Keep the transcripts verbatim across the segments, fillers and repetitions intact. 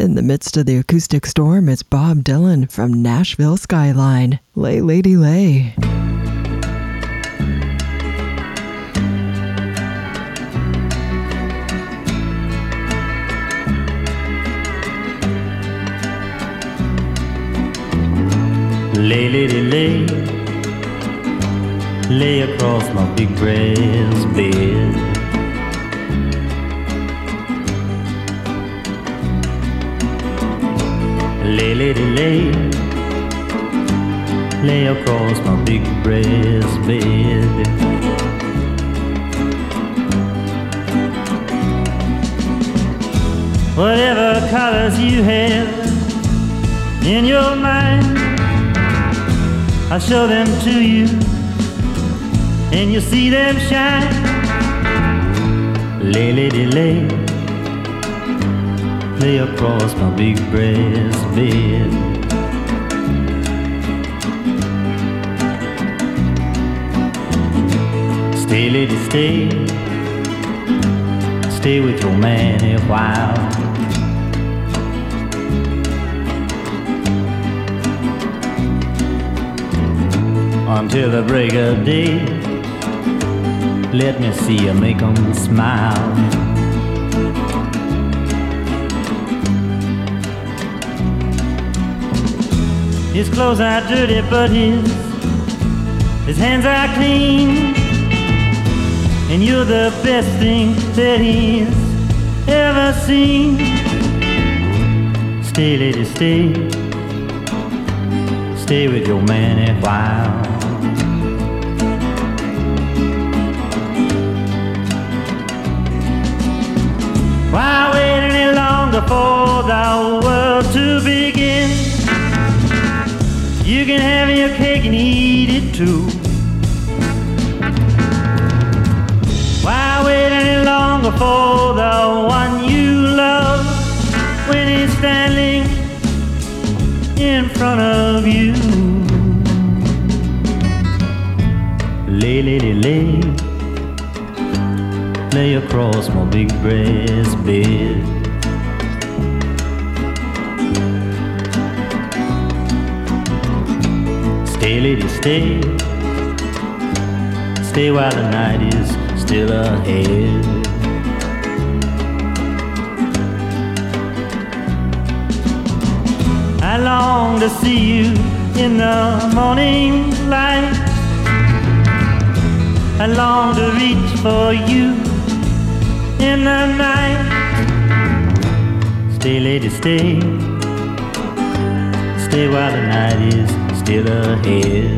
In the midst of the acoustic storm, it's Bob Dylan from Nashville Skyline. Lay, lady, lay. Lay, lady, lay, lay across my big brass bed. Lay, lady, lay, lay across my big brass bed. Whatever colors you have in your mind, I'll show them to you, and you'll see them shine. Lay, lady, lay, lay across my big brass bed. Stay, lady, stay, stay with your man a while. Until the break of day, let me see you make 'em smile. His clothes are dirty, but his his hands are clean, and you're the best thing that he's ever seen. Stay, lady, stay, stay with your man a while. Why wait any longer for the world to begin? You can have your cake and eat it too. Why wait any longer for the one you love when he's standing in front of you? Lay, lady, lay, lay across my big brass bed. Stay, lady, stay, stay while the night is still ahead. I long to see you in the morning light. I long to reach for you in the night. Stay, lady, stay, stay while the night is still ahead.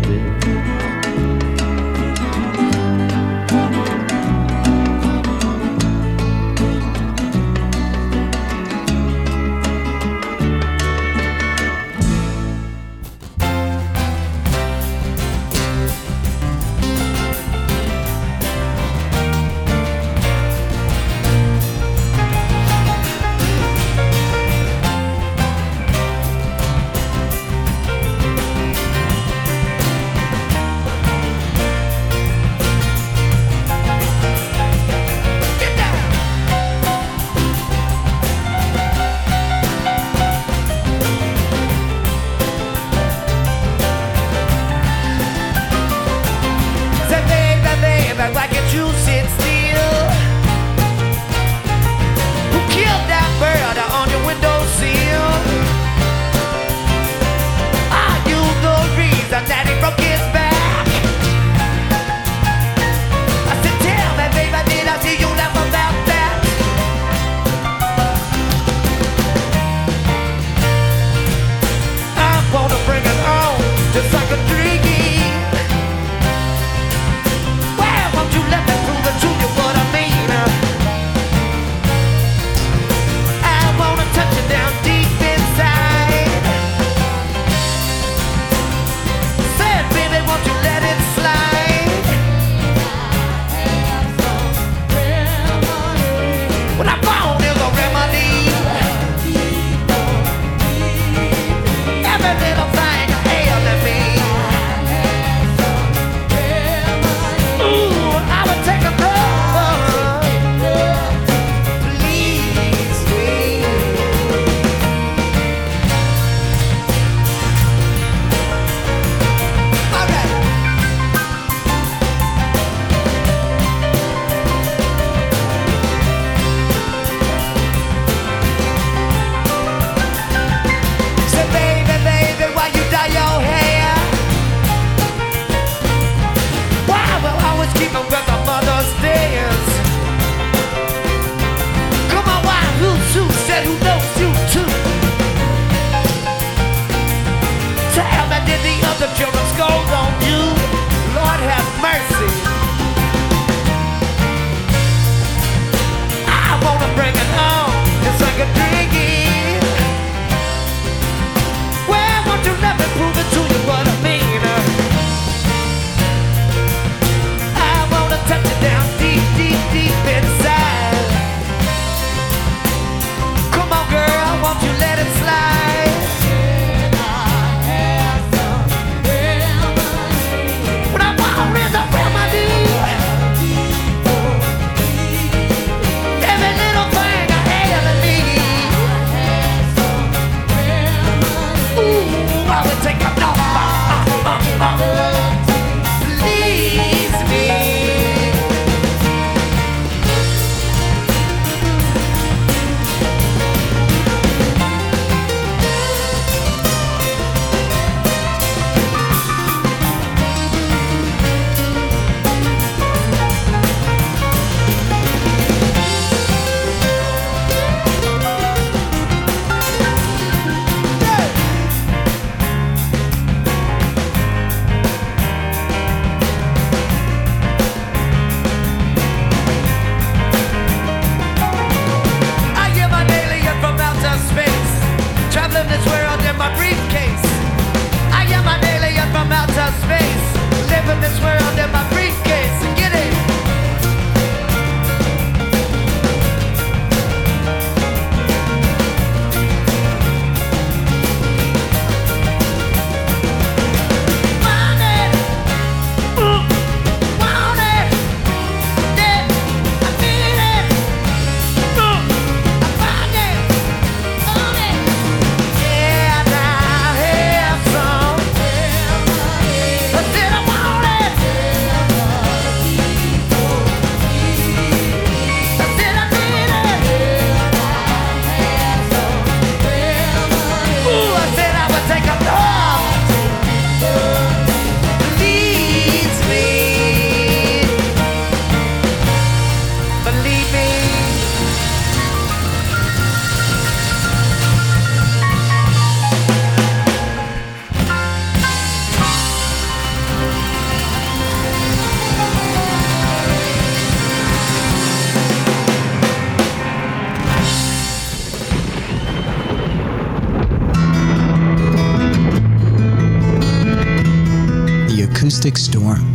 Mystic Storm.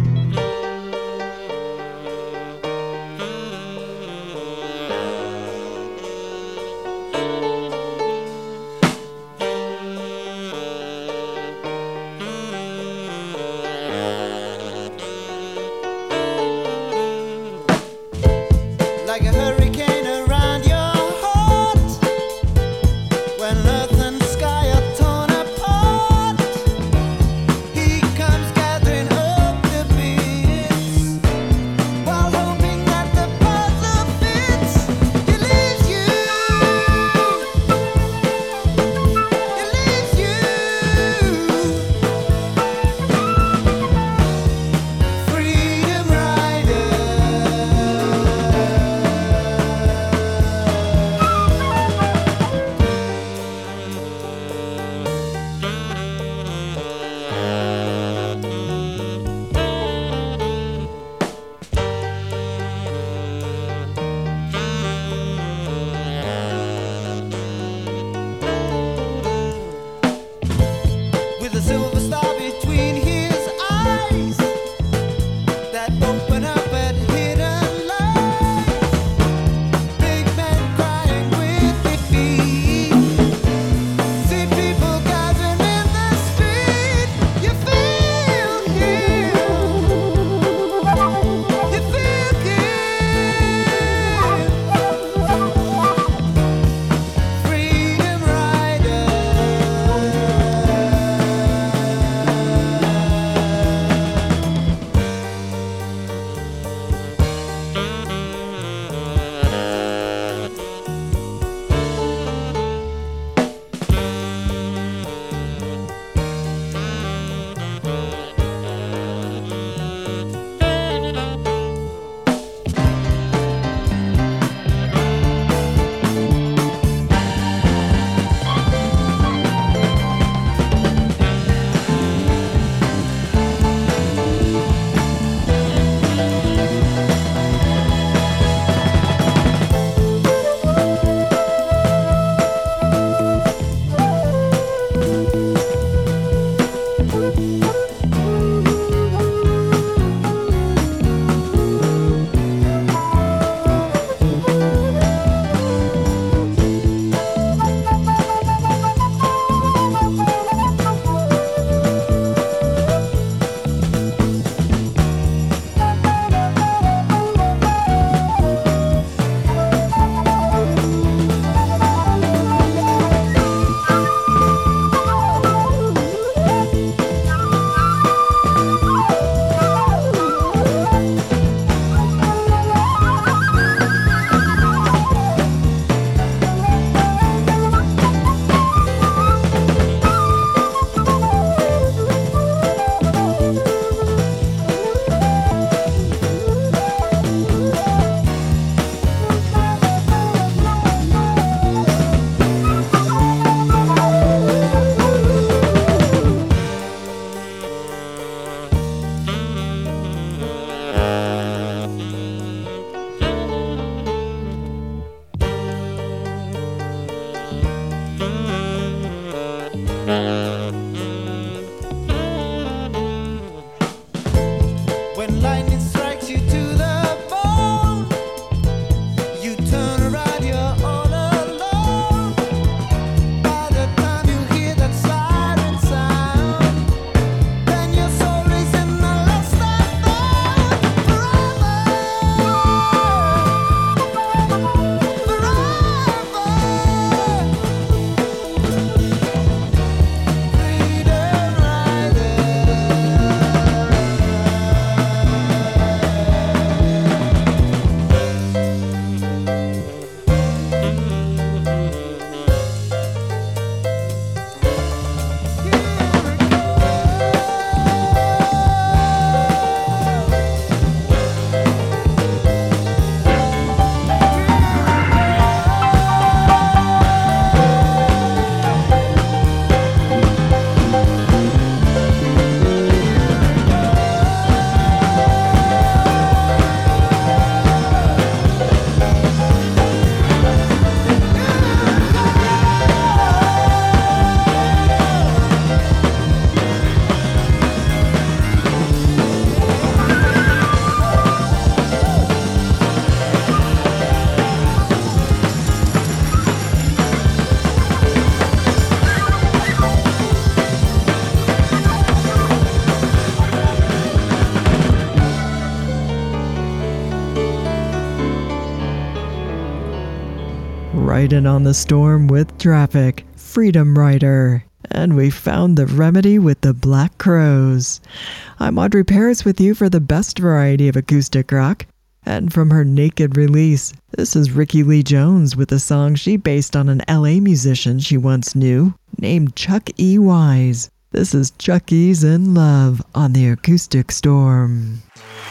riding on the storm with traffic, Freedom Rider. And we found the remedy with the Black Crowes. I'm Audrey Paris with you for the best variety of acoustic rock. And from her Naked release, this is Rickie Lee Jones with a song she based on an L A musician she once knew, named Chuck E. Wise. This is Chuck E's in Love on the Acoustic Storm.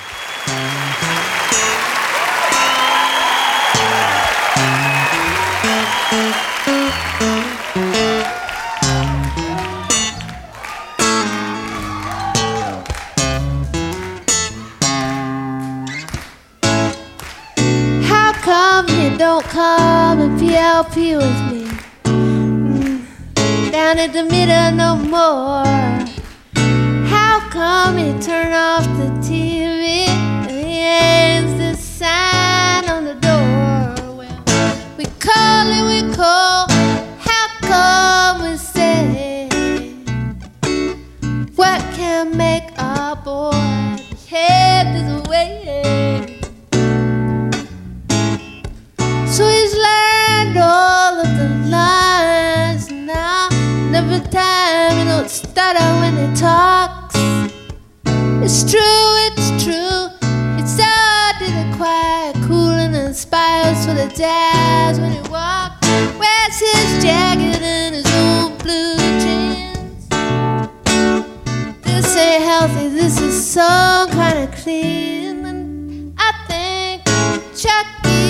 Don't come and P L P with me mm, down at the middle no more. How come you turn off the T V and there's the sign on the door? Well, we call and we call. How come we say what can make our boy behave this way? So he's learned all of the lines now. And every time he don't stutter when he talks. It's true, it's true. It's all to the quiet, cool and inspires for the jazz when he walks. Wears his jacket and his old blue jeans. This ain't healthy, this is some kind of clean. And I think Chuck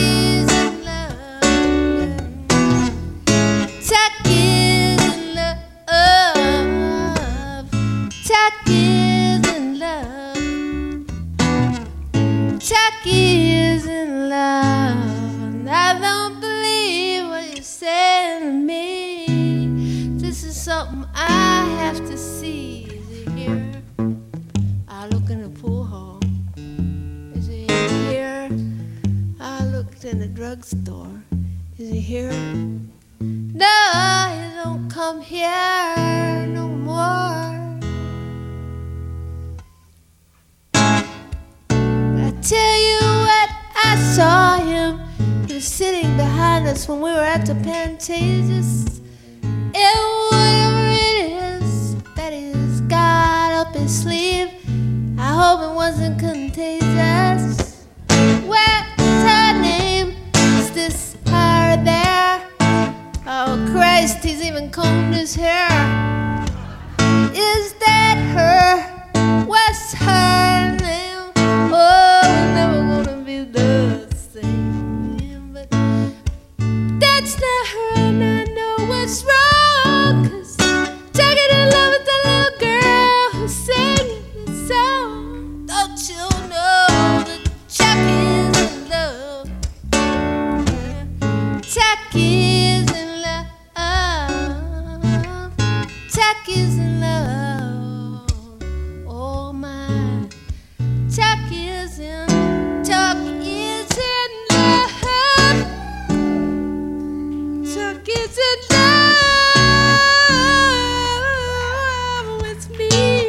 is in love, and I don't believe what you're saying to me. This is something I have to see. Is he here? I look in the pool hall. Is he here? I looked in the drugstore. Is he here? No, he don't come here no more. Tell you what, I saw him. He was sitting behind us when we were at the Pantages. And whatever it is that he's got up his sleeve, I hope it wasn't contagious. What's her name? Is this her there? Oh Christ, he's even combed his hair. Is that her? What's her name? Oh, we're never gonna be the same. But that's not her, and I know what's wrong. Cause Chuck's in love with the little girl who's singing this song. Don't you know that Chuck is in love? Chuck is in love. Chuck is in love. Oh my. Chuck is in, Chuck is in love. Chuck is in love with me.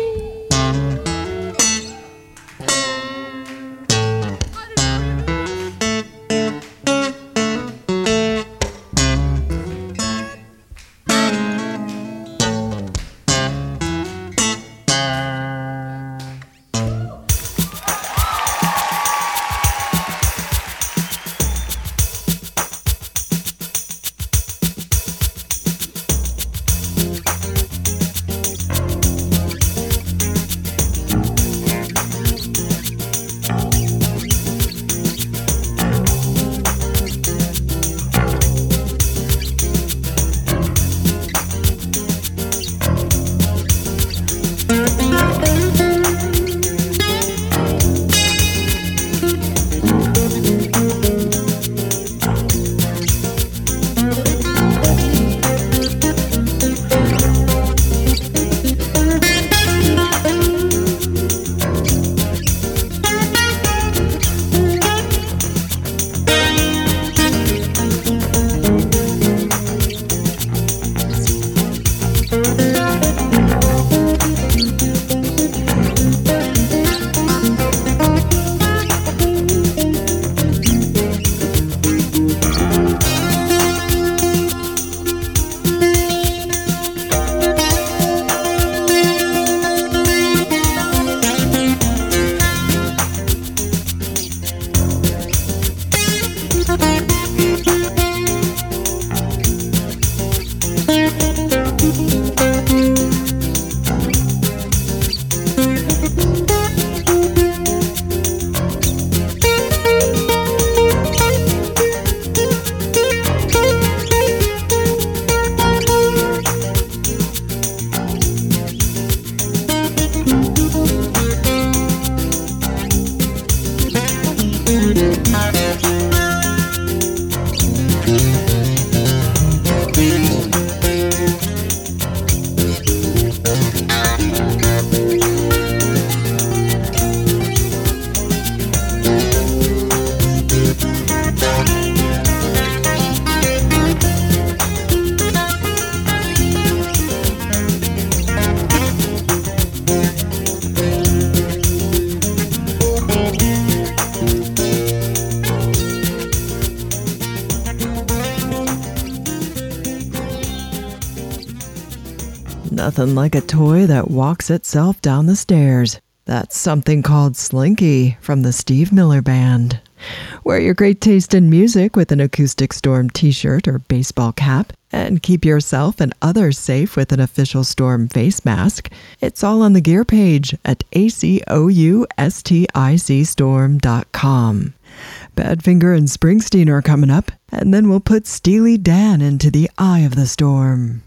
Nothing like a toy that walks itself down the stairs. That's something called Slinky from the Steve Miller Band. Wear your great taste in music with an Acoustic Storm t-shirt or baseball cap, and keep yourself and others safe with an official Storm face mask. It's all on the gear page at A C O U S T I C storm dot com. Badfinger and Springsteen are coming up, and then we'll put Steely Dan into the eye of the storm.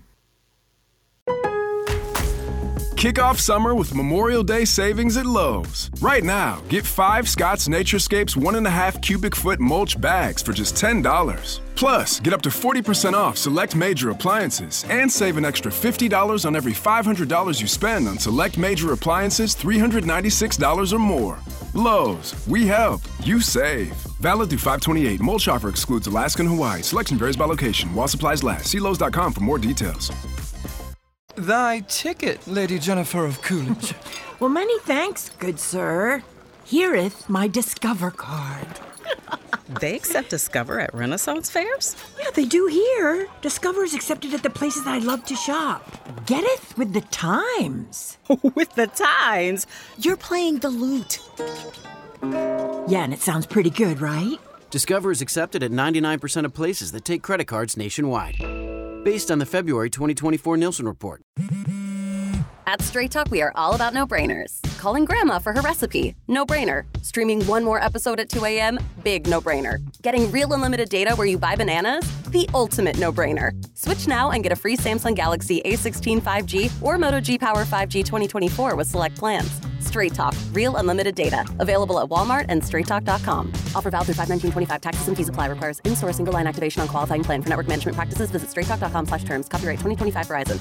Kick off summer with Memorial Day savings at Lowe's. Right now, get five Scott's Naturescapes one and a half cubic foot mulch bags for just ten dollars. Plus, get up to forty percent off select major appliances and save an extra fifty dollars on every five hundred dollars you spend on select major appliances three hundred ninety-six dollars or more. Lowe's, we help, you save. Valid through five twenty-eight. Mulch offer excludes Alaska and Hawaii. Selection varies by location. While supplies last. See Lowe's dot com for more details. Thy ticket, Lady Jennifer of Coolidge. Well, many thanks, good sir. Hereeth my Discover card. They accept Discover at Renaissance fairs? Yeah, they do here. Discover is accepted at the places I love to shop. Getteth with the times. With the times? You're playing the lute. Yeah, and it sounds pretty good, right? Discover is accepted at ninety-nine percent of places that take credit cards nationwide. Based on the February twenty twenty-four Nielsen report. At Straight Talk, we are all about no-brainers. Calling Grandma for her recipe? No-brainer. Streaming one more episode at two a.m.? Big no-brainer. Getting real unlimited data where you buy bananas? The ultimate no-brainer. Switch now and get a free Samsung Galaxy A sixteen five G or Moto G Power five G twenty twenty-four with select plans. Straight Talk. Real unlimited data. Available at Walmart and straight talk dot com. Offer valid through five nineteen twenty-five. Taxes and fees apply. Requires in-store single line activation on qualifying plan. For network management practices, visit straight talk dot com slash terms. Copyright twenty twenty-five Verizon.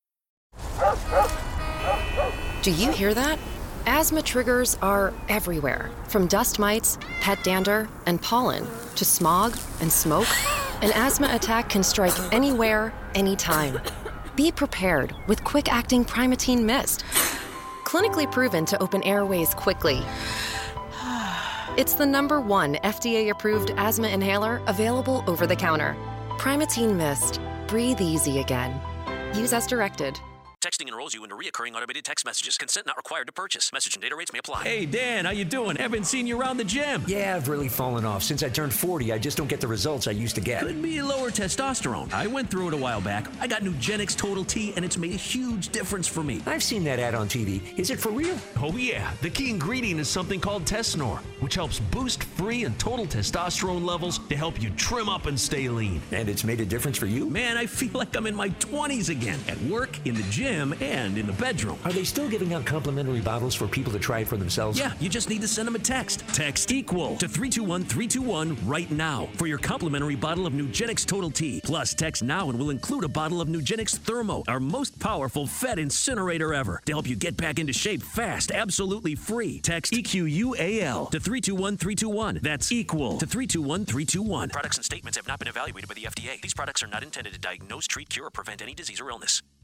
Do you hear that? Asthma triggers are everywhere, from dust mites, pet dander, and pollen, to smog and smoke. An asthma attack can strike anywhere, anytime. Be prepared with quick-acting Primatene Mist. Clinically proven to open airways quickly. It's the number one F D A-approved asthma inhaler available over the counter. Primatene Mist. Breathe easy again. Use as directed. Texting enrolls you into recurring automated text messages. Consent not required to purchase. Message and data rates may apply. Hey, Dan, how you doing? Haven't seen you around the gym. Yeah, I've really fallen off. Since I turned forty, I just don't get the results I used to get. Could be lower testosterone. I went through it a while back. I got Nugenix Total T, and it's made a huge difference for me. I've seen that ad on T V. Is it for real? Oh, yeah. The key ingredient is something called Tesnor, which helps boost free and total testosterone levels to help you trim up and stay lean. And it's made a difference for you? Man, I feel like I'm in my twenties again. At work, in the gym, and in the bedroom. Are they still giving out complimentary bottles for people to try it for themselves? Yeah, you just need to send them a text. Text EQUAL to three two one three two one right now for your complimentary bottle of Nugenix Total T. Plus, text now and we'll include a bottle of Nugenix Thermo, our most powerful fat incinerator ever, to help you get back into shape fast, absolutely free. Text E Q U A L to three two one three two one. That's EQUAL to three two one three two one. Products and statements have not been evaluated by the F D A. These products are not intended to diagnose, treat, cure, or prevent any disease or illness.